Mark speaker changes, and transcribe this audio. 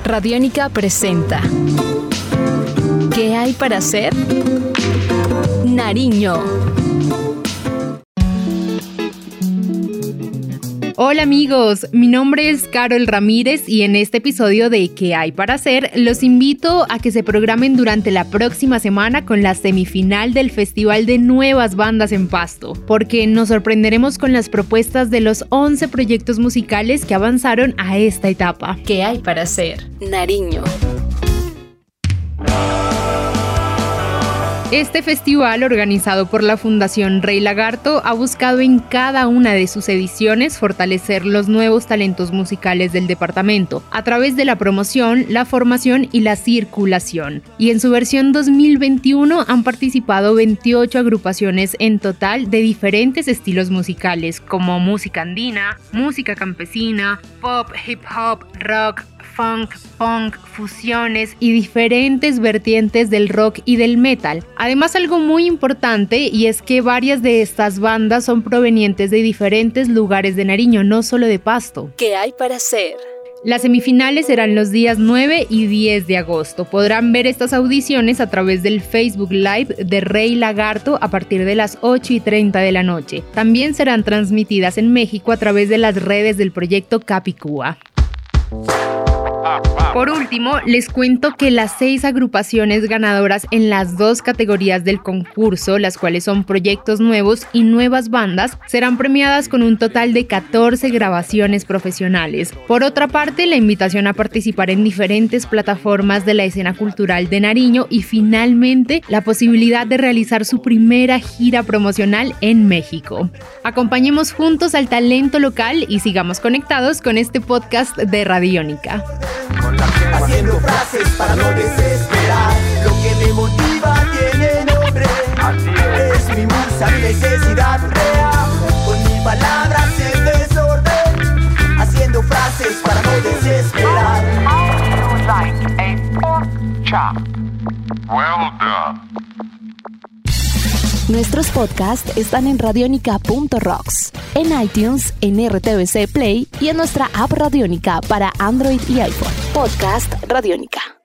Speaker 1: Radiónica presenta ¿Qué hay para hacer? Nariño.
Speaker 2: Hola amigos, mi nombre es Carol Ramírez y en este episodio de ¿Qué hay para hacer? Los invito a que se programen durante la próxima semana con la semifinal del Festival de Nuevas Bandas en Pasto, porque nos sorprenderemos con las propuestas de los 11 proyectos musicales que avanzaron a esta etapa.
Speaker 1: ¿Qué hay para hacer? Nariño.
Speaker 2: Este festival, organizado por la Fundación Rey Lagarto, ha buscado en cada una de sus ediciones fortalecer los nuevos talentos musicales del departamento a través de la promoción, la formación y la circulación. Y en su versión 2021 han participado 28 agrupaciones en total de diferentes estilos musicales, como música andina, música campesina, pop, hip hop, rock, funk, punk, fusiones y diferentes vertientes del rock y del metal. Además, algo muy importante y es que varias de estas bandas son provenientes de diferentes lugares de Nariño, no solo de Pasto.
Speaker 1: ¿Qué hay para hacer?
Speaker 2: Las semifinales serán los días 9 y 10 de agosto. Podrán ver estas audiciones a través del Facebook Live de Rey Lagarto a partir de las 8:30 de la noche. También serán transmitidas en México a través de las redes del proyecto Capicúa. Por último, les cuento que las 6 agrupaciones ganadoras en las 2 categorías del concurso, las cuales son proyectos nuevos y nuevas bandas, serán premiadas con un total de 14 grabaciones profesionales. Por otra parte, la invitación a participar en diferentes plataformas de la escena cultural de Nariño y finalmente la posibilidad de realizar su primera gira promocional en México. Acompañemos juntos al talento local y sigamos conectados con este podcast de Radiónica.
Speaker 3: Haciendo frases para no desesperar. Lo que me motiva tiene nombre. Es mi musa, mi necesidad real. Con mis palabras en desorden. Haciendo frases para no desesperar.
Speaker 4: Well done.
Speaker 1: Nuestros podcasts están en radionica.rocks, en iTunes, en RTVC Play y en nuestra app Radiónica para Android y iPhone. Podcast Radiónica.